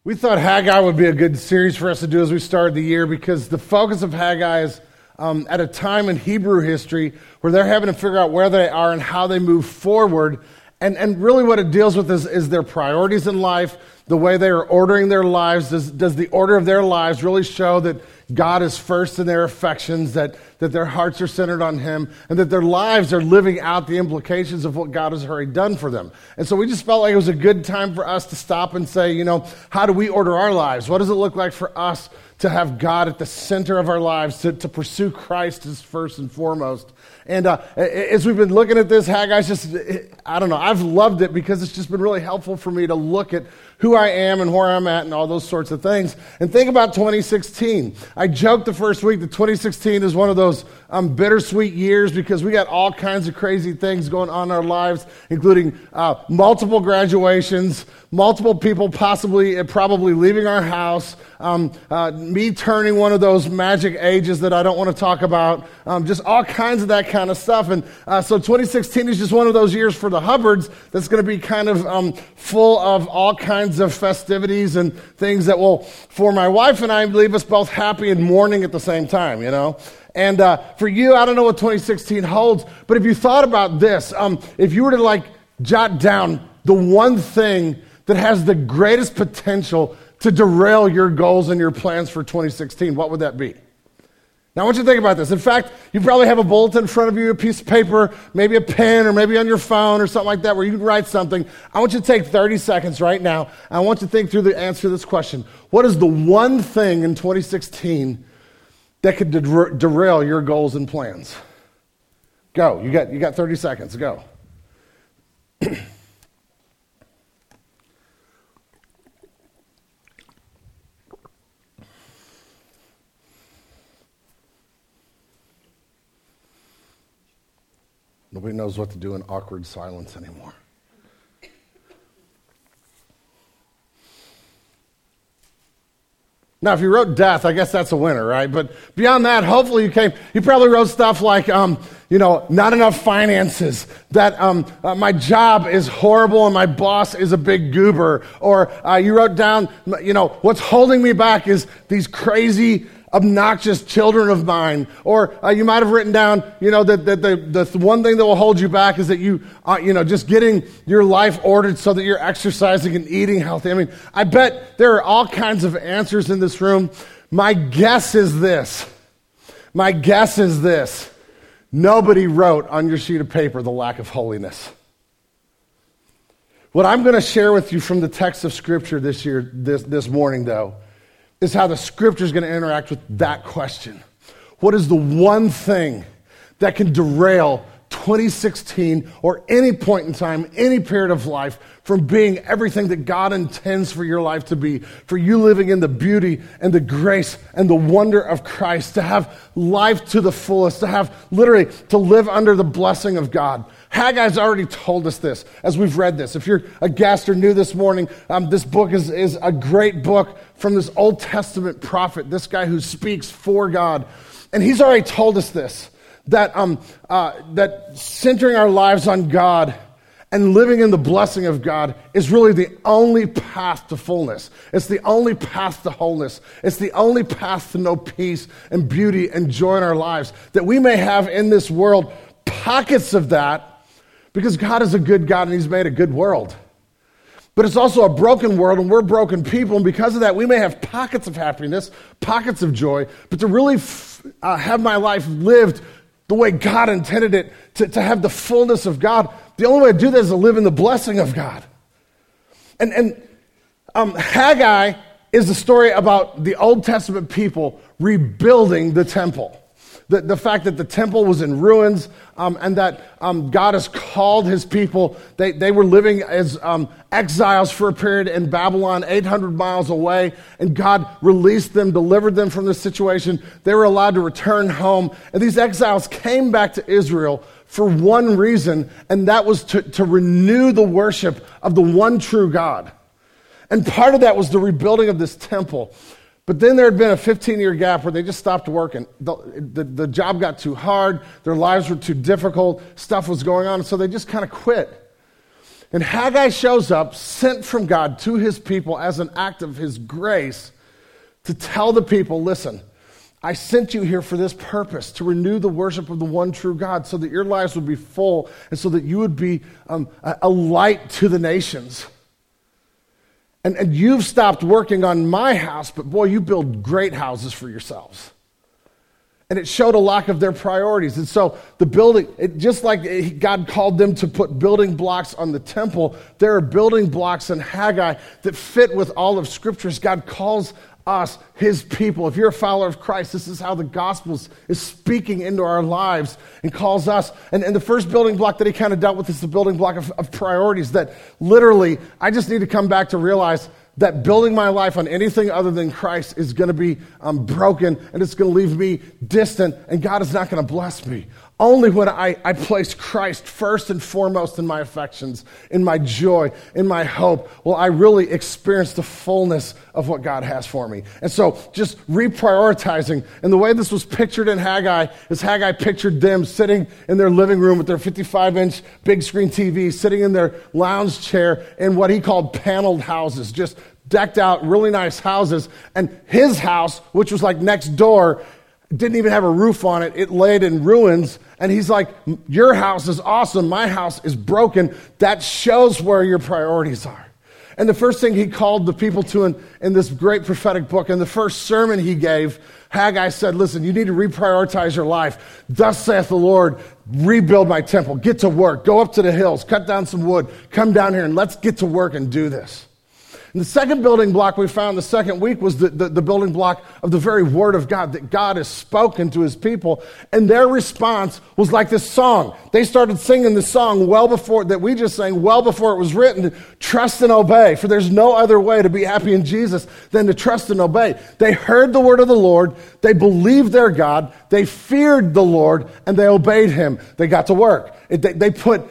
We thought Haggai would be a good series for us to do as we started the year because the focus of Haggai is at a time in Hebrew history where they're having to figure out where they are and how they move forward. And really what it deals with is their priorities in life, the way they are ordering their lives. Does the order of their lives really show that God is first in their affections, that their hearts are centered on Him, and that their lives are living out the implications of what God has already done for them? And so we just felt like it was a good time for us to stop and say, how do we order our lives? What does it look like for us to have God at the center of our lives, to pursue Christ as first and foremost? And as we've been looking at this, Haggai's I've loved it because it's just been really helpful for me to look at who I am and where I'm at and all those sorts of things. And think about 2016. I joked the first week that 2016 is one of those bittersweet years because we got all kinds of crazy things going on in our lives, including multiple graduations, multiple people probably leaving our house, me turning one of those magic ages that I don't want to talk about, just all kinds of that kind of stuff. And so 2016 is just one of those years for the Hubbards that's going to be kind of full of all kinds of festivities and things that will, for my wife and I, leave us both happy and mourning at the same time, And for you, I don't know what 2016 holds, but if you thought about this, if you were to jot down the one thing that has the greatest potential to derail your goals and your plans for 2016, what would that be? Now, I want you to think about this. In fact, you probably have a bulletin in front of you, a piece of paper, maybe a pen, or maybe on your phone or something like that where you can write something. I want you to take 30 seconds right now. I want you to think through the answer to this question. What is the one thing in 2016 that could derail your goals and plans? Go. You got 30 seconds. Go. Nobody knows what to do in awkward silence anymore. Now, if you wrote death, I guess that's a winner, right? But beyond that, hopefully you probably wrote stuff like, not enough finances, that my job is horrible and my boss is a big goober. Or you wrote down, what's holding me back is these crazy, obnoxious children of mine. Or you might have written down, that the one thing that will hold you back is that you, just getting your life ordered so that you're exercising and eating healthy. I mean, I bet there are all kinds of answers in this room. My guess is this. Nobody wrote on your sheet of paper the lack of holiness. What I'm going to share with you from the text of Scripture this morning, though, is how the Scripture is going to interact with that question. What is the one thing that can derail 2016 or any point in time, any period of life, from being everything that God intends for your life to be, for you living in the beauty and the grace and the wonder of Christ, to have life to the fullest, to live under the blessing of God? Haggai's already told us this as we've read this. If you're a guest or new this morning, this book is a great book from this Old Testament prophet, this guy who speaks for God. And he's already told us this, that centering our lives on God and living in the blessing of God is really the only path to fullness. It's the only path to wholeness. It's the only path to know peace and beauty and joy in our lives, that we may have in this world pockets of that, because God is a good God and He's made a good world. But it's also a broken world and we're broken people, and because of that we may have pockets of happiness, pockets of joy, but to really have my life lived the way God intended it, to have the fullness of God, the only way to do that is to live in the blessing of God. And Haggai is the story about the Old Testament people rebuilding the temple. The fact that the temple was in ruins, and that God has called His people. They were living as exiles for a period in Babylon, 800 miles away, and God released them, delivered them from this situation. They were allowed to return home, and these exiles came back to Israel for one reason, and that was to renew the worship of the one true God. And part of that was the rebuilding of this temple. But then there had been a 15-year gap where they just stopped working. The job got too hard. Their lives were too difficult. Stuff was going on. So they just kind of quit. And Haggai shows up, sent from God to his people as an act of his grace to tell the people, listen, I sent you here for this purpose, to renew the worship of the one true God so that your lives would be full and so that you would be a light to the nations. And you've stopped working on my house, but boy, you build great houses for yourselves. And it showed a lack of their priorities. And so the building, just like God called them to put building blocks on the temple, there are building blocks in Haggai that fit with all of Scriptures. God calls us, his people. If you're a follower of Christ, this is how the gospel is speaking into our lives and calls us. And the first building block that he kind of dealt with is the building block of priorities, that literally, I just need to come back to realize that building my life on anything other than Christ is going to be broken, and it's going to leave me distant, and God is not going to bless me. Only when I place Christ first and foremost in my affections, in my joy, in my hope, will I really experience the fullness of what God has for me. And so just reprioritizing. And the way this was pictured in Haggai is Haggai pictured them sitting in their living room with their 55-inch big screen TV, sitting in their lounge chair in what he called paneled houses, just decked out, really nice houses. And his house, which was like next door, didn't even have a roof on it. It laid in ruins. And he's like, your house is awesome. My house is broken. That shows where your priorities are. And the first thing he called the people to in this great prophetic book, and the first sermon he gave, Haggai said, listen, you need to reprioritize your life. Thus saith the Lord, rebuild my temple. Get to work. Go up to the hills. Cut down some wood. Come down here and let's get to work and do this. And the second building block we found the second week was the building block of the very word of God, that God has spoken to his people. And their response was like this song. They started singing the song that we just sang well before it was written, trust and obey. For there's no other way to be happy in Jesus than to trust and obey. They heard the word of the Lord. They believed their God. They feared the Lord and they obeyed him. They got to work. They put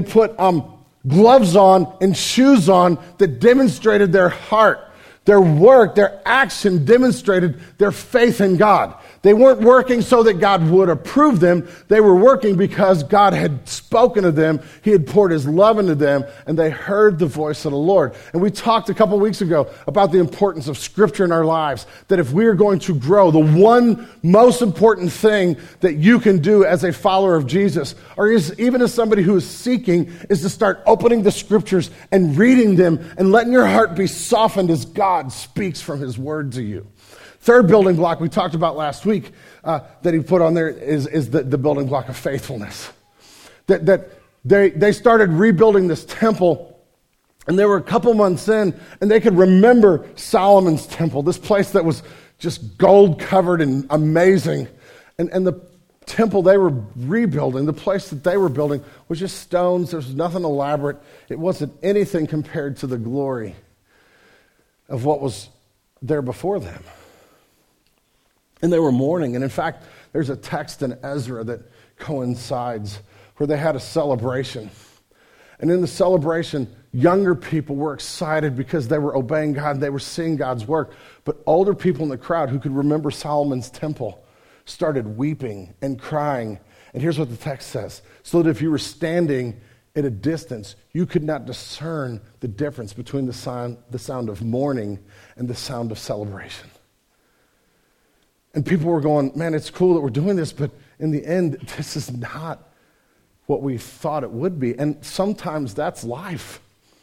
gloves on and shoes on that demonstrated their heart. Their work, their action demonstrated their faith in God. They weren't working so that God would approve them. They were working because God had spoken to them. He had poured his love into them, and they heard the voice of the Lord. And we talked a couple weeks ago about the importance of Scripture in our lives, that if we are going to grow, the one most important thing that you can do as a follower of Jesus, or even as somebody who is seeking, is to start opening the Scriptures and reading them and letting your heart be softened as God speaks from his word to you. Third building block we talked about last week that he put on there is the building block of faithfulness. That they started rebuilding this temple, and they were a couple months in, and they could remember Solomon's temple, this place that was just gold covered and amazing. And the temple they were rebuilding, the place that they were building, was just stones. There was nothing elaborate. It wasn't anything compared to the glory of what was there before them. And they were mourning. And in fact, there's a text in Ezra that coincides where they had a celebration. And in the celebration, younger people were excited because they were obeying God and they were seeing God's work. But older people in the crowd who could remember Solomon's temple started weeping and crying. And here's what the text says. So that if you were standing at a distance, you could not discern the difference between the sound of mourning and the sound of celebration. And people were going, man, it's cool that we're doing this, but in the end, this is not what we thought it would be. And sometimes that's life.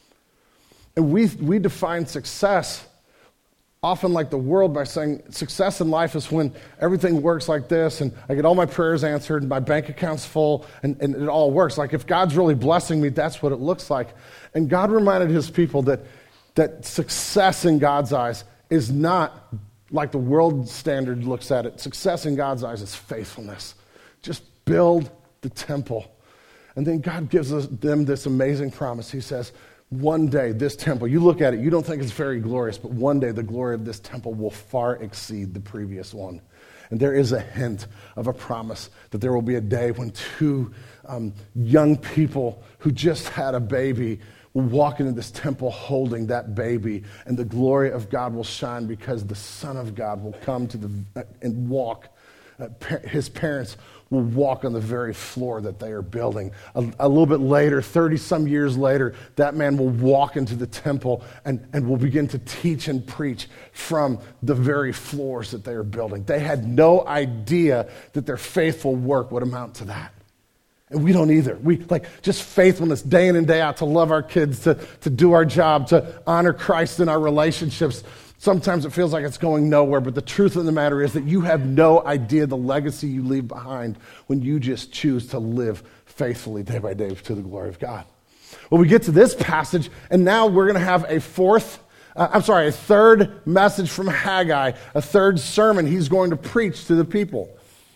And we define success often like the world by saying success in life is when everything works like this and I get all my prayers answered and my bank account's full and it all works. Like if God's really blessing me, that's what it looks like. And God reminded his people that success in God's eyes is not like the world standard looks at it. Success in God's eyes is faithfulness. Just build the temple. And then God gives them this amazing promise. He says, one day this temple, you look at it, you don't think it's very glorious, but one day the glory of this temple will far exceed the previous one. And there is a hint of a promise that there will be a day when two young people who just had a baby will walk into this temple holding that baby, and the glory of God will shine because the Son of God will come and walk his parents will walk on the very floor that they are building. A little bit later, 30-some years later, that man will walk into the temple and will begin to teach and preach from the very floors that they are building. They had no idea that their faithful work would amount to that. And we don't either. We just faithfulness day in and day out to love our kids, to do our job, to honor Christ in our relationships. Sometimes it feels like it's going nowhere, but the truth of the matter is that you have no idea the legacy you leave behind when you just choose to live faithfully day by day to the glory of God. Well, we get to this passage, and now we're going to have a third message from Haggai, a third sermon he's going to preach to the people.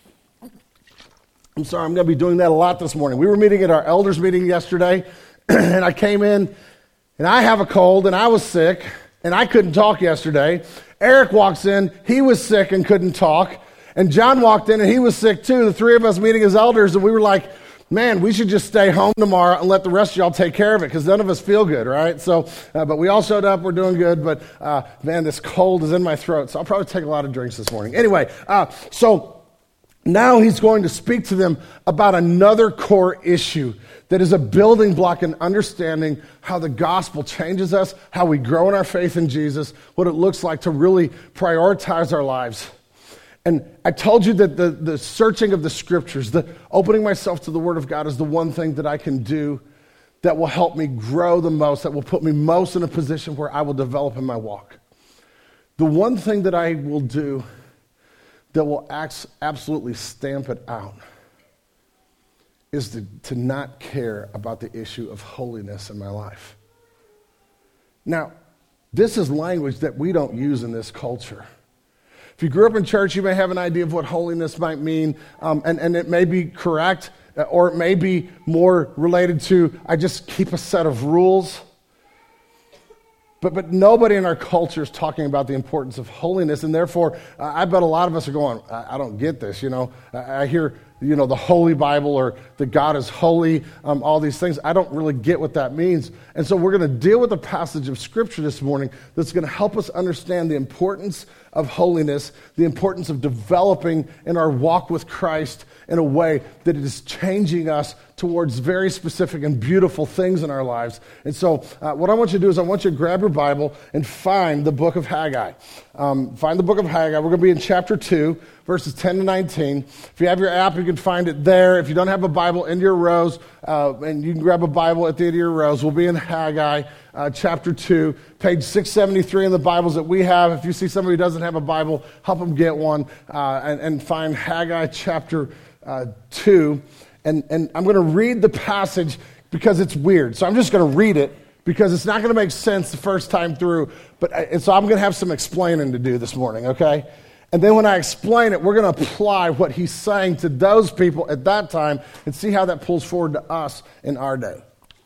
I'm going to be doing that a lot this morning. We were meeting at our elders meeting yesterday, and I came in, and I have a cold, and I was sick, and I couldn't talk yesterday. Eric walks in, he was sick and couldn't talk. And John walked in and he was sick too. The three of us meeting as elders, and we were like, man, we should just stay home tomorrow and let the rest of y'all take care of it because none of us feel good, right? So, but we all showed up. We're doing good. But man, this cold is in my throat. So I'll probably take a lot of drinks this morning. Anyway, so now he's going to speak to them about another core issue that is a building block in understanding how the gospel changes us, how we grow in our faith in Jesus, what it looks like to really prioritize our lives. And I told you that the searching of the scriptures, the opening myself to the Word of God is the one thing that I can do that will help me grow the most, that will put me most in a position where I will develop in my walk. The one thing that I will do that will absolutely stamp it out is to not care about the issue of holiness in my life. Now, this is language that we don't use in this culture. If you grew up in church, you may have an idea of what holiness might mean, and it may be correct, or it may be more related to, I just keep a set of rules. But nobody in our culture is talking about the importance of holiness, and therefore, I bet a lot of us are going, I don't get this, I hear, the Holy Bible or that God is holy, all these things. I don't really get what that means. And so we're going to deal with a passage of Scripture this morning that's going to help us understand the importance of holiness, the importance of developing in our walk with Christ in a way that it is changing us towards very specific and beautiful things in our lives. And so what I want you to do is I want you to grab your Bible and find the book of Haggai. Find the book of Haggai. We're going to be in chapter 2, verses 10 to 19. If you have your app, you can find it there. If you don't have a Bible, in your rows, and you can grab a Bible at the end of your rows. We'll be in Haggai chapter 2, page 673 in the Bibles that we have. If you see somebody who doesn't have a Bible, help them get one, and find Haggai chapter 2. And I'm going to read the passage because it's weird. So I'm just going to read it because it's not going to make sense the first time through. And so I'm going to have some explaining to do this morning, okay? And then when I explain it, we're going to apply what he's saying to those people at that time and see how that pulls forward to us in our day.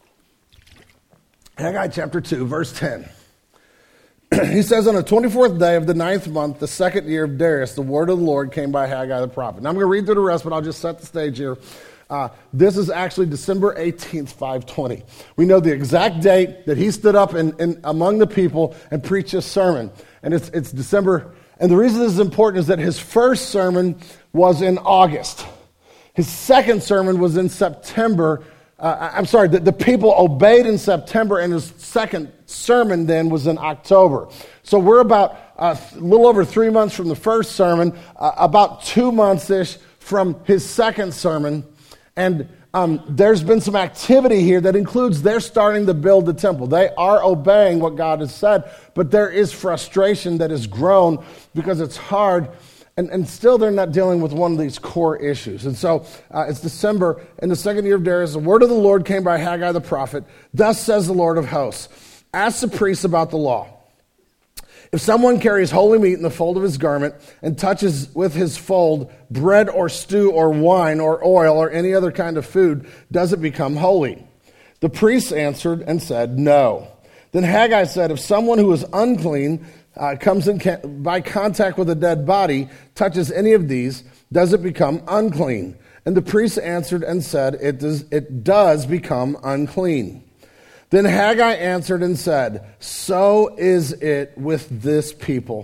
Haggai chapter 2, verse 10. He says, on the 24th day of the 9th month, the second year of Darius, the word of the Lord came by Haggai the prophet. Now I'm going to read through the rest, but I'll just set the stage here. This is actually December 18th, 520. We know the exact date that he stood up in among the people and preached his sermon. And it's December. And the reason this is important is that his first sermon was in August. His second sermon was in September. The people obeyed in September, and his second sermon then was in October. So we're about a little over 3 months from the first sermon, about 2 months-ish from his second sermon. And there's been some activity here that includes they're starting to build the temple. They are obeying what God has said, but there is frustration that has grown because it's hard, and still they're not dealing with one of these core issues. And so it's December, in the second year of Darius, the word of the Lord came by Haggai the prophet. Thus says the Lord of hosts, ask the priests about the law. If someone carries holy meat in the fold of his garment and touches with his fold bread or stew or wine or oil or any other kind of food, does it become holy? The priests answered and said, no. Then Haggai said, if someone who is unclean comes in by contact with a dead body, touches any of these, does it become unclean? And the priests answered and said, it does become unclean. Then Haggai answered and said, so is it with this people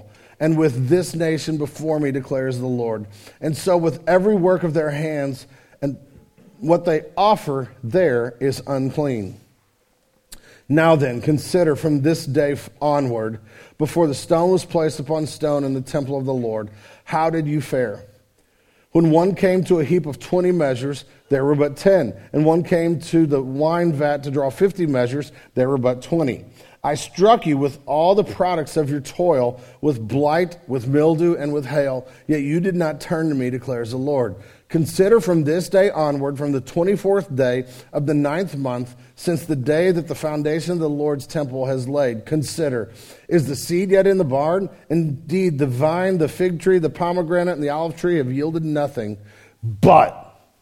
and with this nation before me, declares the Lord. And so with every work of their hands, and what they offer there is unclean. Now then, consider from this day onward, before the stone was placed upon stone in the temple of the Lord, how did you fare? When one came to a heap of 20 measures, there were but 10. And one came to the wine vat to draw 50 measures, there were but 20. I struck you with all the products of your toil, with blight, with mildew, and with hail, yet you did not turn to me, declares the Lord. Consider from this day onward, from the 24th day of the 9th month, since the day that the foundation of the Lord's temple has laid. Consider, is the seed yet in the barn? Indeed, the vine, the fig tree, the pomegranate, and the olive tree have yielded nothing. But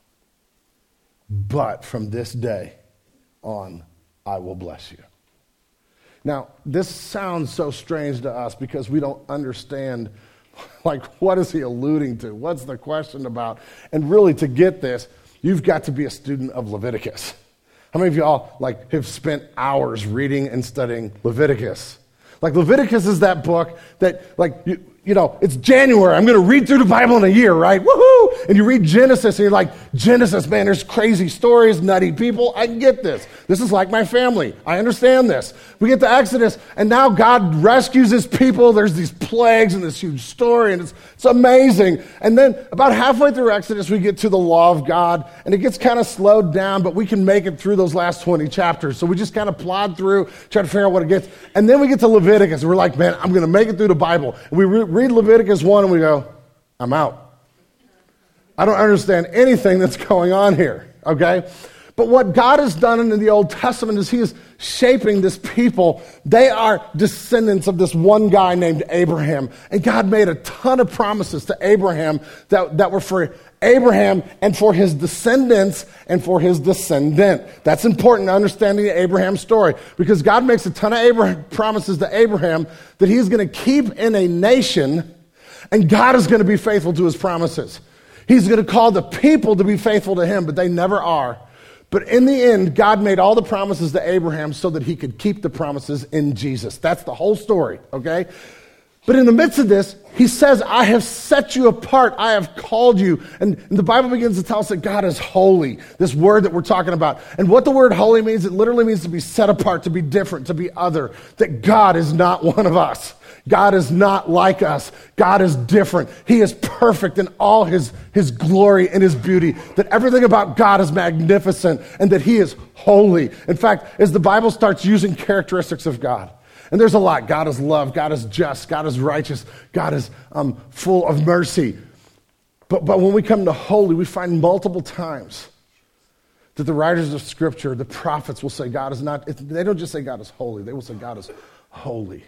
from this day on, I will bless you. Now, this sounds so strange to us because we don't understand, like, what is he alluding to? What's the question about? And really, to get this, you've got to be a student of Leviticus. How many of y'all, like, have spent hours reading and studying Leviticus? Like, Leviticus is that book that, like, you know, it's January. I'm going to read through the Bible in a year, right? Woohoo! And you read Genesis, and you're like, Genesis, man, there's crazy stories, nutty people. I get this. This is like my family. I understand this. We get to Exodus, and now God rescues his people. There's these plagues and this huge story, and it's amazing. And then about halfway through Exodus, we get to the law of God, and it gets kind of slowed down, but we can make it through those last 20 chapters. So we just kind of plod through, try to figure out what it gets. And then we get to Leviticus, and we're like, man, I'm going to make it through the Bible. And we read Leviticus 1, and we go, I'm out. I don't understand anything that's going on here, okay? But what God has done in the Old Testament is he is shaping this people. They are descendants of this one guy named Abraham. And God made a ton of promises to Abraham that were for Abraham and for his descendants and for his descendant. That's important to understanding the Abraham story because God makes a ton of promises to Abraham that he's going to keep in a nation, and God is going to be faithful to his promises. He's going to call the people to be faithful to him, but they never are. But in the end, God made all the promises to Abraham so that he could keep the promises in Jesus. That's the whole story, okay? But in the midst of this, he says, I have set you apart. I have called you. And the Bible begins to tell us that God is holy, this word that we're talking about. And what the word holy means, it literally means to be set apart, to be different, to be other, that God is not one of us. God is not like us. God is different. He is perfect in all his glory and his beauty, that everything about God is magnificent and that he is holy. In fact, as the Bible starts using characteristics of God, and there's a lot. God is love. God is just. God is righteous. God is full of mercy. But when we come to holy, we find multiple times that the writers of Scripture, the prophets, will say God is not, they don't just say God is holy. They will say God is holy,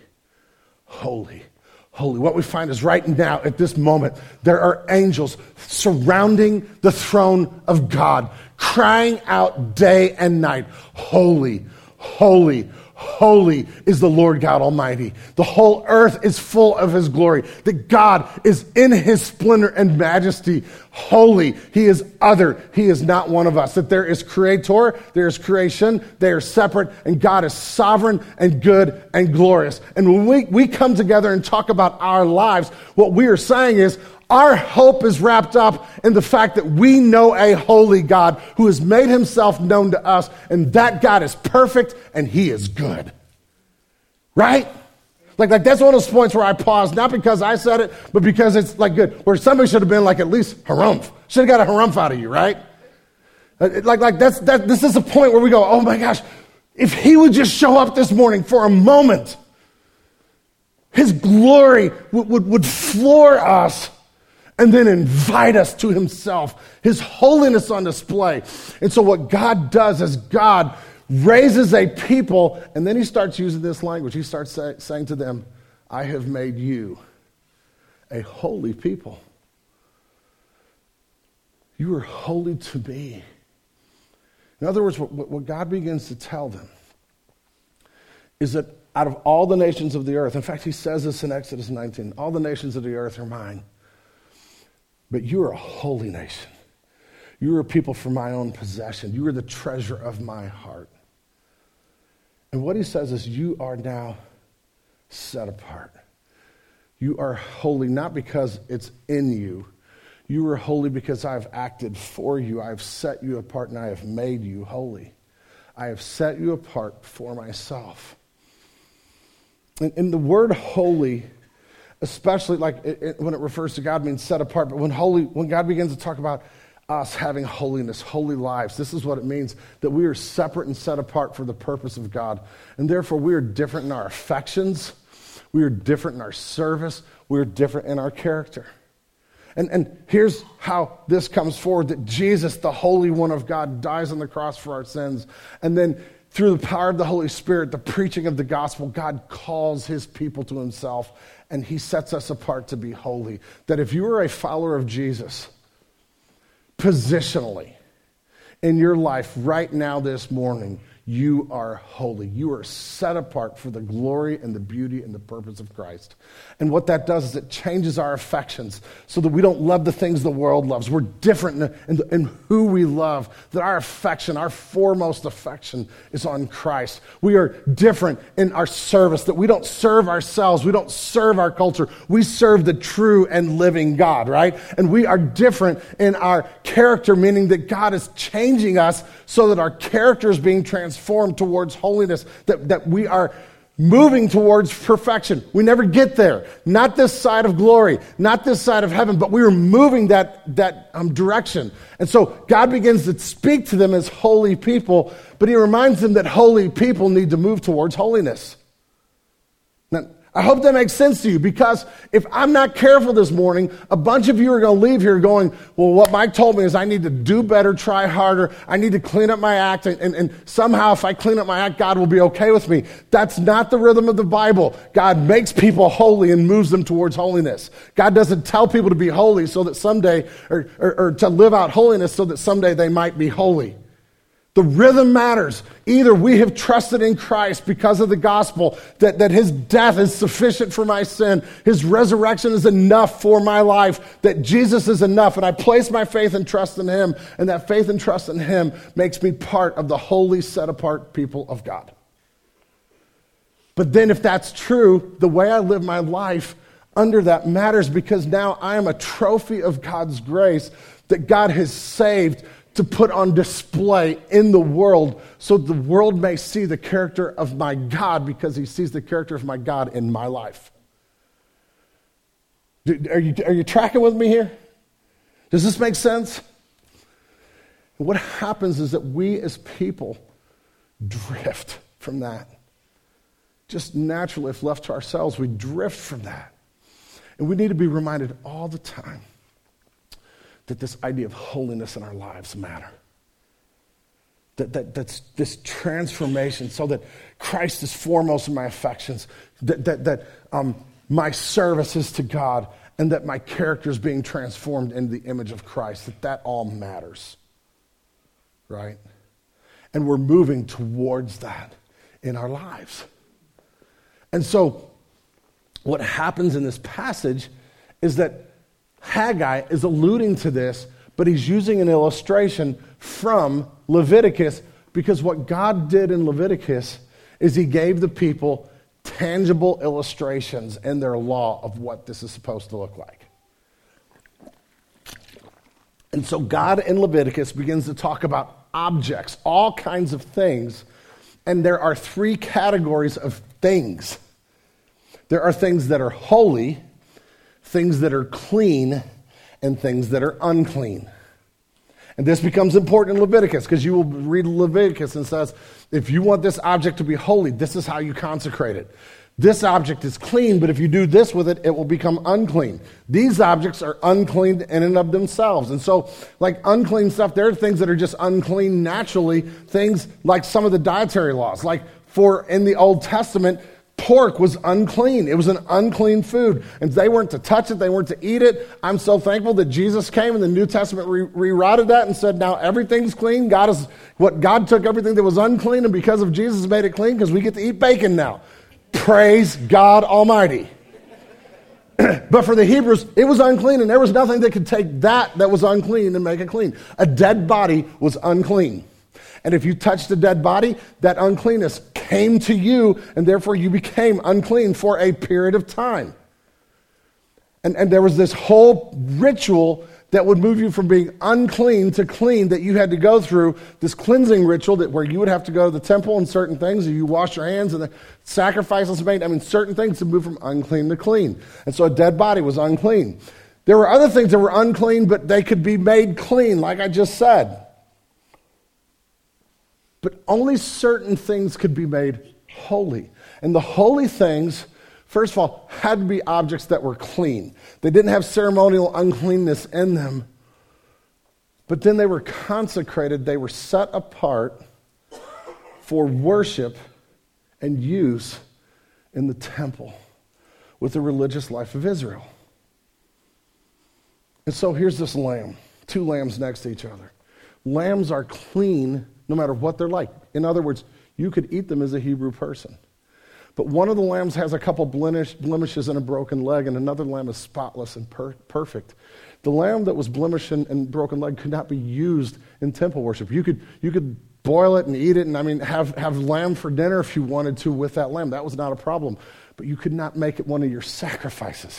holy, holy. What we find is right now, at this moment, there are angels surrounding the throne of God, crying out day and night, holy, holy, holy is the Lord God Almighty. The whole earth is full of his glory. That God is in his splendor and majesty. Holy. He is other. He is not one of us. That there is creator, there is creation, they are separate, and God is sovereign and good and glorious. And when we come together and talk about our lives, what we are saying is, our hope is wrapped up in the fact that we know a holy God who has made himself known to us, and that God is perfect and he is good. Right? Like that's one of those points where I pause, not because I said it, but because it's like good. Where somebody should have been like at least harumph. Should have got a harumph out of you, right? This is a point where we go, oh my gosh, if he would just show up this morning for a moment, his glory would floor us and then invite us to himself, his holiness on display. And so what God does is God raises a people, and then he starts using this language. He starts saying to them, I have made you a holy people. You are holy to me. In other words, what God begins to tell them is that out of all the nations of the earth, in fact, he says this in Exodus 19, all the nations of the earth are mine. But you are a holy nation. You are a people for my own possession. You are the treasure of my heart. And what he says is you are now set apart. You are holy not because it's in you. You are holy because I have acted for you. I have set you apart and I have made you holy. I have set you apart for myself. And the word holy, especially like when it refers to God, means set apart. But when God begins to talk about us having holiness, holy lives, this is what it means, that we are separate and set apart for the purpose of God. And therefore, we are different in our affections. We are different in our service. We are different in our character. And here's how this comes forward, that Jesus, the Holy One of God, dies on the cross for our sins. And then through the power of the Holy Spirit, the preaching of the gospel, God calls his people to himself, and he sets us apart to be holy. That if you are a follower of Jesus, positionally, in your life right now this morning, you are holy. You are set apart for the glory and the beauty and the purpose of Christ. And what that does is it changes our affections so that we don't love the things the world loves. We're different in who we love, that our affection, our foremost affection is on Christ. We are different in our service, that we don't serve ourselves. We don't serve our culture. We serve the true and living God, right? And we are different in our character, meaning that God is changing us so that our character is being transformed towards holiness, that we are moving towards perfection. We never get there. Not this side of glory, not this side of heaven, but we are moving that direction. And so God begins to speak to them as holy people, but he reminds them that holy people need to move towards holiness. Now, I hope that makes sense to you, because if I'm not careful this morning, a bunch of you are going to leave here going, well, what Mike told me is I need to do better, try harder, I need to clean up my act, and somehow if I clean up my act, God will be okay with me. That's not the rhythm of the Bible. God makes people holy and moves them towards holiness. God doesn't tell people to be holy so that someday, or to live out holiness so that someday they might be holy. The rhythm matters. Either we have trusted in Christ because of the gospel, that his death is sufficient for my sin, his resurrection is enough for my life, that Jesus is enough, and I place my faith and trust in him, and that faith and trust in him makes me part of the holy, set-apart people of God. But then if that's true, the way I live my life under that matters, because now I am a trophy of God's grace that God has saved to put on display in the world so the world may see the character of my God, because he sees the character of my God in my life. Are you tracking with me here? Does this make sense? What happens is that we as people drift from that. Just naturally, if left to ourselves, we drift from that. And we need to be reminded all the time that this idea of holiness in our lives matter. That's this transformation so that Christ is foremost in my affections, that my service is to God, and that my character is being transformed into the image of Christ, that all matters, right? And we're moving towards that in our lives. And so what happens in this passage is that Haggai is alluding to this, but he's using an illustration from Leviticus, because what God did in Leviticus is he gave the people tangible illustrations in their law of what this is supposed to look like. And so God in Leviticus begins to talk about objects, all kinds of things, and there are three categories of things. There are things that are holy, things that are clean, and things that are unclean. And this becomes important in Leviticus, because you will read Leviticus and it says, if you want this object to be holy, this is how you consecrate it. This object is clean, but if you do this with it, it will become unclean. These objects are unclean in and of themselves. And so, like unclean stuff, there are things that are just unclean naturally, things like some of the dietary laws. Like for in the Old Testament, pork was unclean. It was an unclean food. And they weren't to touch it. They weren't to eat it. I'm so thankful that Jesus came and the New Testament rewrote that and said, now everything's clean. God took everything that was unclean, and because of Jesus made it clean, because we get to eat bacon now. Praise God Almighty. But for the Hebrews, it was unclean, and there was nothing that could take that was unclean and make it clean. A dead body was unclean. And if you touched a dead body, that uncleanness came to you, and therefore you became unclean for a period of time. And there was this whole ritual that would move you from being unclean to clean that you had to go through, this cleansing ritual where you would have to go to the temple and certain things, and you wash your hands, and the sacrifices made, certain things to move from unclean to clean. And so a dead body was unclean. There were other things that were unclean, but they could be made clean, like I just said. But only certain things could be made holy. And the holy things, first of all, had to be objects that were clean. They didn't have ceremonial uncleanness in them. But then they were consecrated. They were set apart for worship and use in the temple with the religious life of Israel. And so here's this lamb, two lambs next to each other. Lambs are clean no matter what they're like. In other words, you could eat them as a Hebrew person. But one of the lambs has a couple blemishes and a broken leg, and another lamb is spotless and perfect. The lamb that was blemished and broken leg could not be used in temple worship. You could boil it and eat it, and have lamb for dinner if you wanted to with that lamb. That was not a problem. But you could not make it one of your sacrifices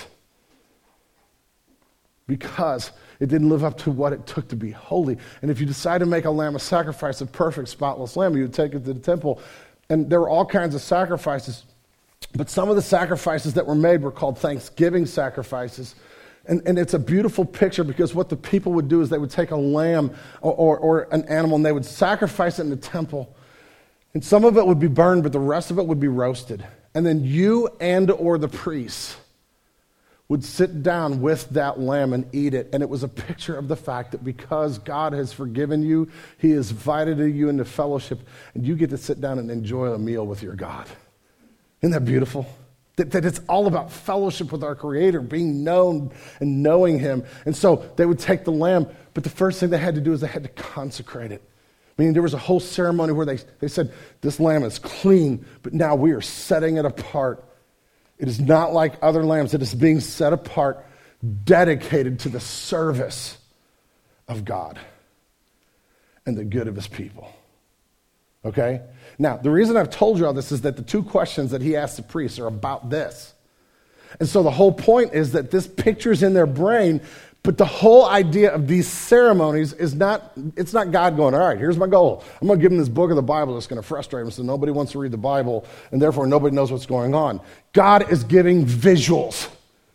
because it didn't live up to what it took to be holy. And if you decide to make a lamb a sacrifice, a perfect, spotless lamb, you would take it to the temple. And there were all kinds of sacrifices. But some of the sacrifices that were made were called Thanksgiving sacrifices. And it's a beautiful picture because what the people would do is they would take a lamb or an animal and they would sacrifice it in the temple. And some of it would be burned, but the rest of it would be roasted. And then you and or the priests would sit down with that lamb and eat it. And it was a picture of the fact that because God has forgiven you, he has invited you into fellowship, and you get to sit down and enjoy a meal with your God. Isn't that beautiful? That it's all about fellowship with our Creator, being known and knowing him. And so they would take the lamb, but the first thing they had to do is they had to consecrate it. Meaning there was a whole ceremony where they said, this lamb is clean, but now we are setting it apart. It is not like other lambs. It is being set apart, dedicated to the service of God and the good of his people. Okay? Now, the reason I've told you all this is that the two questions that he asked the priests are about this. And so the whole point is that this picture's in their brain, but the whole idea of these ceremonies is not God going, all right, here's my goal. I'm going to give them this book of the Bible that's going to frustrate them so nobody wants to read the Bible, and therefore nobody knows what's going on. God is giving visuals.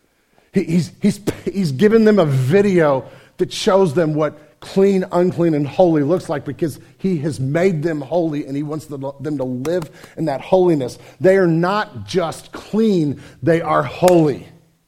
He's given them a video that shows them what clean, unclean, and holy looks like because he has made them holy and he wants them to live in that holiness. They are not just clean, they are holy.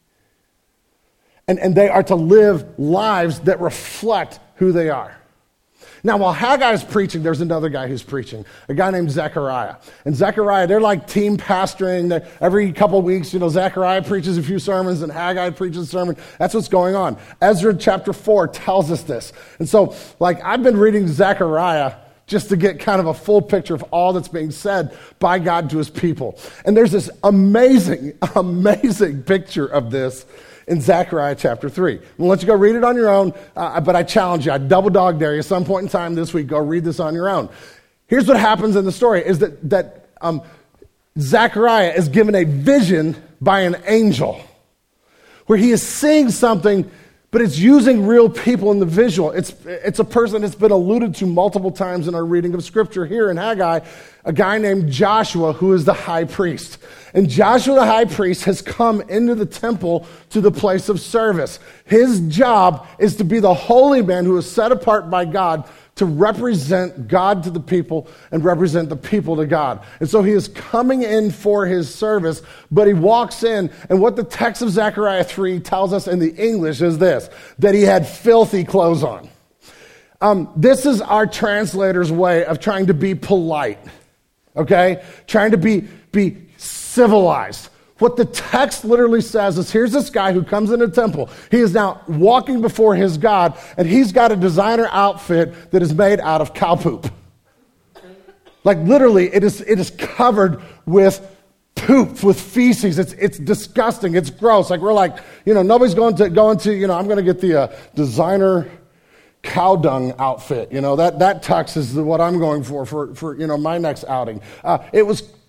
And they are to live lives that reflect who they are. Now, while Haggai's preaching, there's another guy who's preaching, a guy named Zechariah. And Zechariah, they're like team pastoring. Every couple of weeks, Zechariah preaches a few sermons and Haggai preaches a sermon. That's what's going on. Ezra chapter 4 tells us this. And so, I've been reading Zechariah just to get kind of a full picture of all that's being said by God to his people. And there's this amazing, amazing picture of this in Zechariah chapter 3. I'll let you go read it on your own, but I challenge you, I double dog dare you, at some point in time this week, go read this on your own. Here's what happens in the story, is that Zechariah is given a vision by an angel, where he is seeing something, but it's using real people in the visual. It's a person that's been alluded to multiple times in our reading of Scripture here in Haggai, a guy named Joshua, who is the high priest. And Joshua the high priest has come into the temple to the place of service. His job is to be the holy man who is set apart by God to represent God to the people and represent the people to God. And so he is coming in for his service, but he walks in, and what the text of Zechariah 3 tells us in the English is this, that he had filthy clothes on. This is our translator's way of trying to be polite, okay? Trying to be civilized. What the text literally says is, here's this guy who comes into the temple. He is now walking before his God, and he's got a designer outfit that is made out of cow poop. Literally, it is covered with poop, with feces. It's disgusting. It's gross. We're nobody's going to I'm going to get the designer cow dung outfit. That tux is what I'm going for my next outing. It was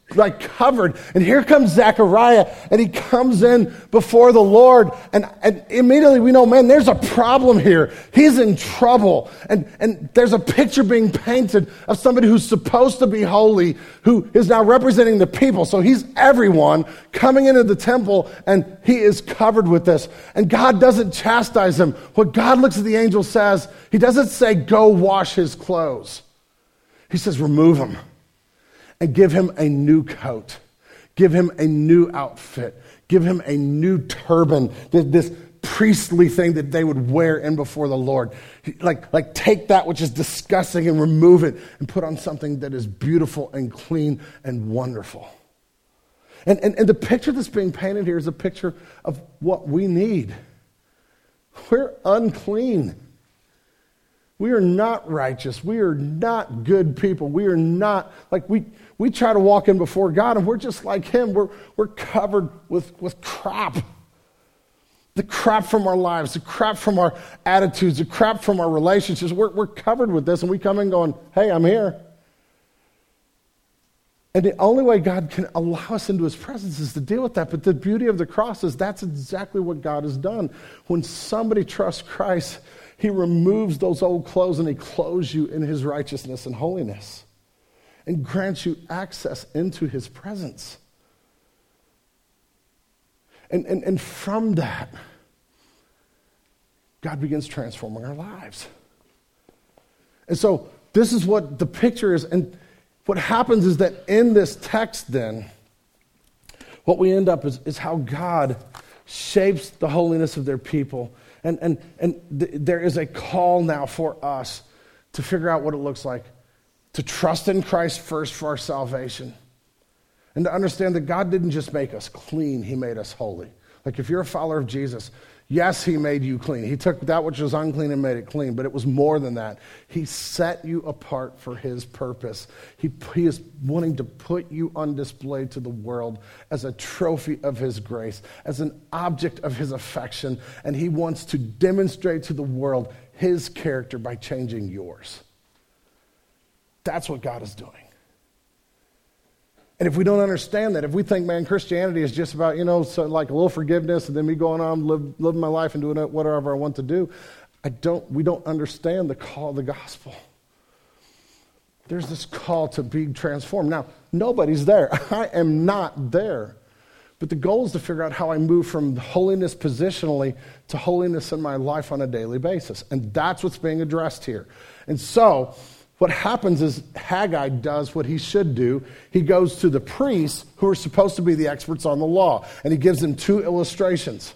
like covered. And here comes Zechariah, and he comes in before the Lord, and immediately we know, man, there's a problem here. He's in trouble. And there's a picture being painted of somebody who's supposed to be holy, who is now representing the people. So he's everyone coming into the temple, and he is covered with this. And God doesn't chastise him. What God looks at the angel says, he doesn't say, go wash his clothes. He says, remove them. And give him a new coat. Give him a new outfit. Give him a new turban. This priestly thing that they would wear in before the Lord. Like take that which is disgusting and remove it and put on something that is beautiful and clean and wonderful. And the picture that's being painted here is a picture of what we need. We're unclean. We are not righteous. We are not good people. We are not, like we try to walk in before God and we're just like him. We're covered with crap. The crap from our lives, the crap from our attitudes, the crap from our relationships. We're covered with this, and we come in going, hey, I'm here. And the only way God can allow us into his presence is to deal with that. But the beauty of the cross is that's exactly what God has done. When somebody trusts Christ, he removes those old clothes and he clothes you in his righteousness and holiness and grants you access into his presence. And from that, God begins transforming our lives. And so this is what the picture is. And what happens is that in this text then, what we end up is how God shapes the holiness of their people. And there is a call now for us to figure out what it looks like to trust in Christ first for our salvation. And to understand that God didn't just make us clean, he made us holy. Like if you're a follower of Jesus, yes, he made you clean. He took that which was unclean and made it clean, but it was more than that. He set you apart for his purpose. He is wanting to put you on display to the world as a trophy of his grace, as an object of his affection, and he wants to demonstrate to the world his character by changing yours. That's what God is doing. And if we don't understand that, if we think, man, Christianity is just about, so like a little forgiveness and then me going on living my life and doing whatever I want to do, we don't understand the call of the gospel. There's this call to be transformed. Now, nobody's there. I am not there. But the goal is to figure out how I move from holiness positionally to holiness in my life on a daily basis. And that's what's being addressed here. And so what happens is Haggai does what he should do. He goes to the priests who are supposed to be the experts on the law, and he gives them two illustrations.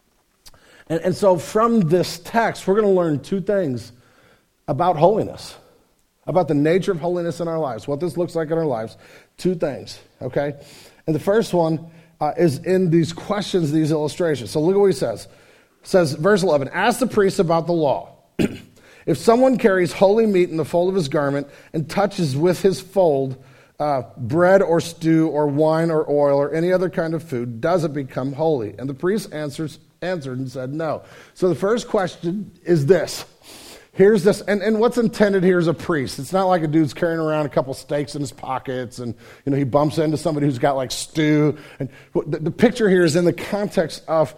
And so from this text, we're going to learn two things about holiness, about the nature of holiness in our lives, what this looks like in our lives. Two things, okay? And the first one is in these questions, these illustrations. So look at what he says. It says, verse 11, ask the priests about the law. If someone carries holy meat in the fold of his garment and touches with his fold bread or stew or wine or oil or any other kind of food, does it become holy? And the priest answered and said no. So the first question is this. Here's this, and what's intended here is a priest. It's not like a dude's carrying around a couple steaks in his pockets and he bumps into somebody who's got like stew. And the picture here is in the context of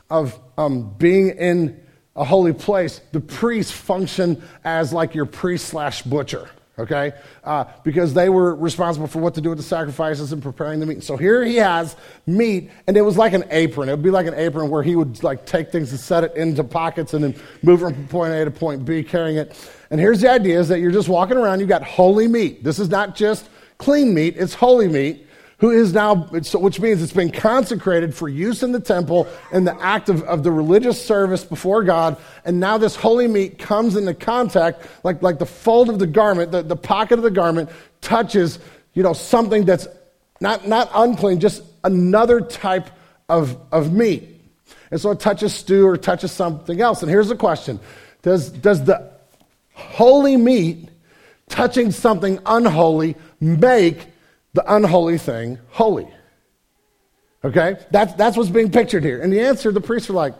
being in a holy place. The priests function as like your priest/butcher, okay? Because they were responsible for what to do with the sacrifices and preparing the meat. So here he has meat, and it was like an apron. It would be like an apron where he would like take things and set it into pockets and then move from point A to point B, carrying it. And here's the idea is that you're just walking around, you've got holy meat. This is not just clean meat, it's holy meat. Who is now, which means it's been consecrated for use in the temple in the act of the religious service before God, and now this holy meat comes into contact, like the fold of the garment, the pocket of the garment touches, something that's not unclean, just another type of meat. And so it touches stew or touches something else. And here's the question. Does the holy meat touching something unholy make the unholy thing holy? Okay? That's what's being pictured here. And the answer, the priests are like,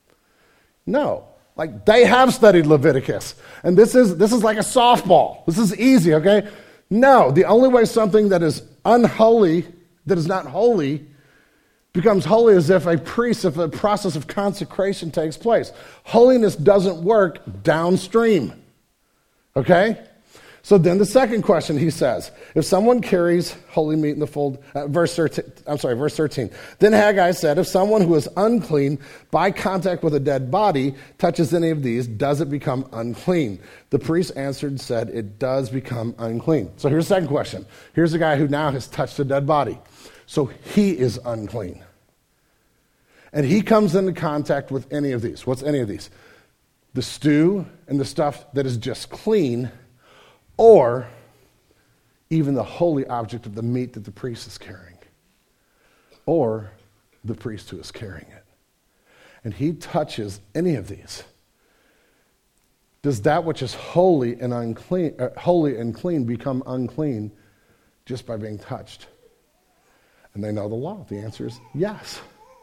no. Like, they have studied Leviticus. And this is like a softball. This is easy, okay? No. The only way something that is unholy, that is not holy, becomes holy as if a process of consecration takes place. Holiness doesn't work downstream. Okay? So then the second question he says, if someone carries holy meat in the fold, verse 13. Then Haggai said, if someone who is unclean by contact with a dead body touches any of these, does it become unclean? The priest answered and said, it does become unclean. So here's the second question. Here's a guy who now has touched a dead body. So he is unclean. And he comes into contact with any of these. What's any of these? The stew and the stuff that is just clean, or even the holy object of the meat that the priest is carrying, or the priest who is carrying it. And he touches any of these. Does that which is holy and clean become unclean just by being touched? And they know the law. The answer is yes.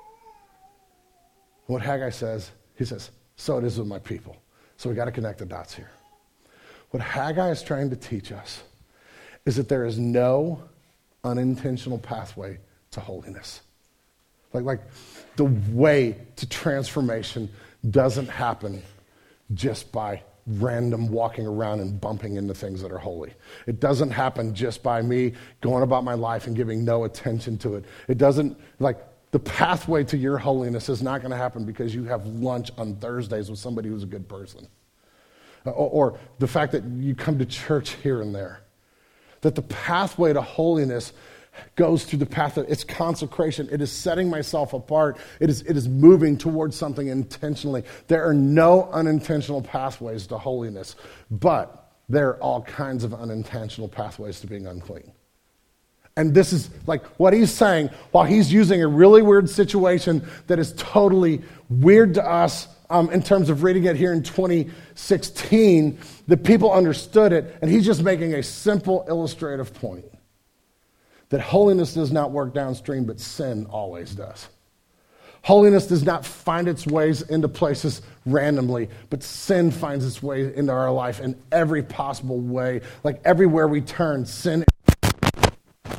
What Haggai says, he says, so it is with my people. So we got to connect the dots here. What Haggai is trying to teach us is that there is no unintentional pathway to holiness. Like the way to transformation doesn't happen just by random walking around and bumping into things that are holy. It doesn't happen just by me going about my life and giving no attention to it. It doesn't, the pathway to your holiness is not going to happen because you have lunch on Thursdays with somebody who's a good person. Or the fact that you come to church here and there. That the pathway to holiness goes through the path of it's consecration. It is setting myself apart. It is moving towards something intentionally. There are no unintentional pathways to holiness, but there are all kinds of unintentional pathways to being unclean. And this is like what he's saying, while he's using a really weird situation that is totally weird to us, in terms of reading it here in 2016, the people understood it, and he's just making a simple illustrative point. That holiness does not work downstream, but sin always does. Holiness does not find its ways into places randomly, but sin finds its way into our life in every possible way. Like everywhere we turn, sin is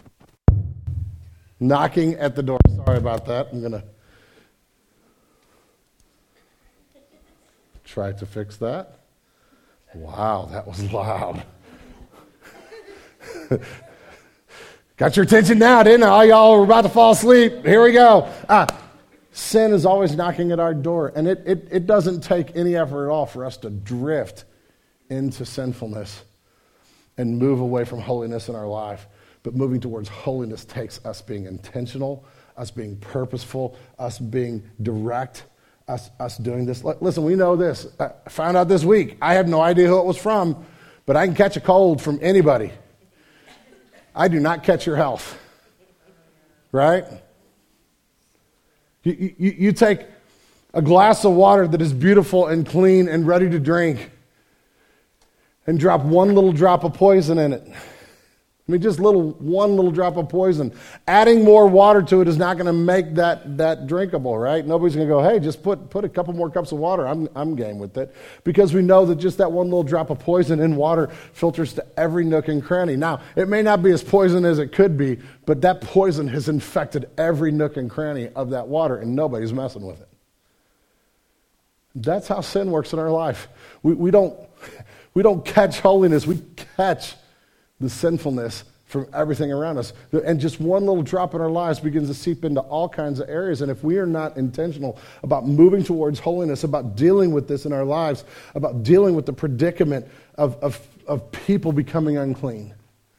knocking at the door. Sorry about that. I'm going to try to fix that. Wow, that was loud. Got your attention now, didn't I? All y'all were about to fall asleep. Here we go. Sin is always knocking at our door, and it doesn't take any effort at all for us to drift into sinfulness and move away from holiness in our life. But moving towards holiness takes us being intentional, us being purposeful, us being direct, us doing this. Listen, we know this. I found out this week. I have no idea who it was from, but I can catch a cold from anybody. I do not catch your health. Right? You take a glass of water that is beautiful and clean and ready to drink and drop one little drop of poison in it. I mean, just one little drop of poison. Adding more water to it is not going to make that drinkable, right? Nobody's going to go, hey, just put a couple more cups of water. I'm game with it. Because we know that just that one little drop of poison in water filters to every nook and cranny. Now, it may not be as poison as it could be, but that poison has infected every nook and cranny of that water, and nobody's messing with it. That's how sin works in our life. We don't catch holiness. We catch the sinfulness from everything around us. And just one little drop in our lives begins to seep into all kinds of areas. And if we are not intentional about moving towards holiness, about dealing with this in our lives, about dealing with the predicament of people becoming unclean,